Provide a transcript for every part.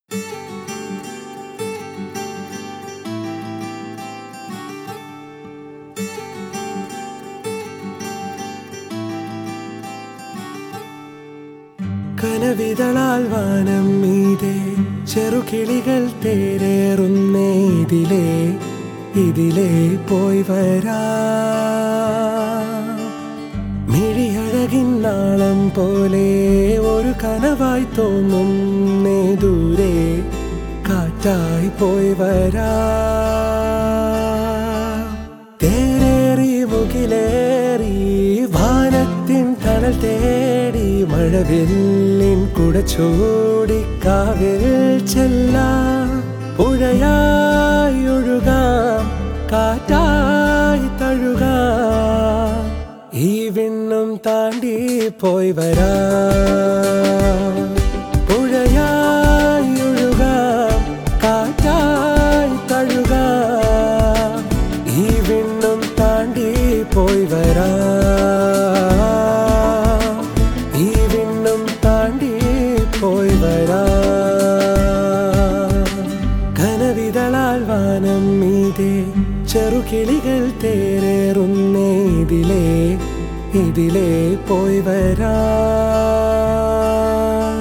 കനവിതളാൽ വാനം മീതെ ചെറുകിളികൾ തേരേറുന്നേ ഇതിലേ ഇതിലേ പോയി വരാ മിഴിയഴകിൻ നാളം പോലെ ഒരു കനവായി തോന്നുന്നേ ദൂരെ കാറ്റായി പോയി വരാ തേരേറി മുകിലേറി വാനത്തിൻ തണൽ തേടി മഴവില്ലിൻ കുട ചൂടിക്കാവിൽ ചെല്ലാം പുഴയായി ഒഴുകാം കാറ്റായി തഴുകാം ഈ വിണ്ണും താണ്ടി പോയി വരാം പുഴയായി ഒഴുകാം കാറ്റായി തഴുകാം ഈ വിണ്ണും താണ്ടി പോയി വരാം ഈ വിണ്ണും താണ്ടി പോയി വരാം കനവിതളാൽ വാനം മീതെ ചെറുകിളികൾ തേരേറുന്നേ ഇതിലേ ഇതിലേ പോയി വരാം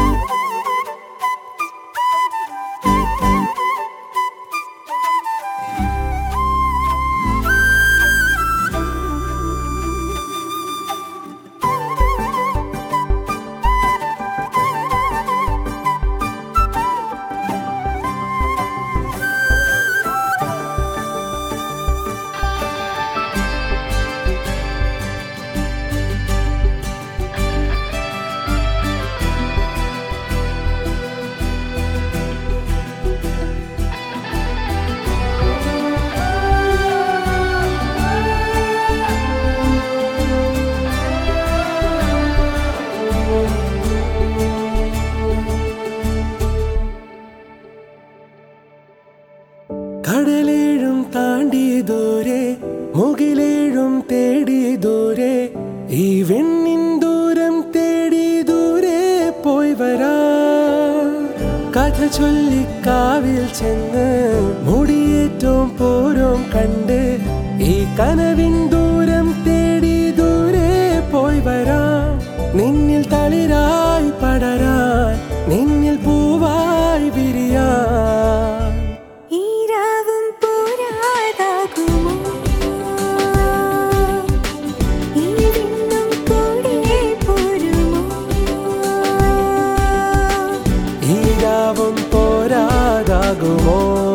കടലേഴും താണ്ടി ദൂരെ മുകിലേഴും തേടി ദൂരെ ഈ വെണ്ണിൻ ദൂരം തേടി ദൂരെ പോയി വരാ കഥ ചൊല്ലിക്കാവിൽ ചെന്ന് മുടിയേറ്റവും പോരും കണ്ട് ഈ കനവിൻ ദൂരം തേടി ദൂരെ പോയി വരാം നിന്നിൽ തളിരായി പടരാൻ നിന്നിൽ പൂവായി വിരിയാൻ പോരാതാകുമോ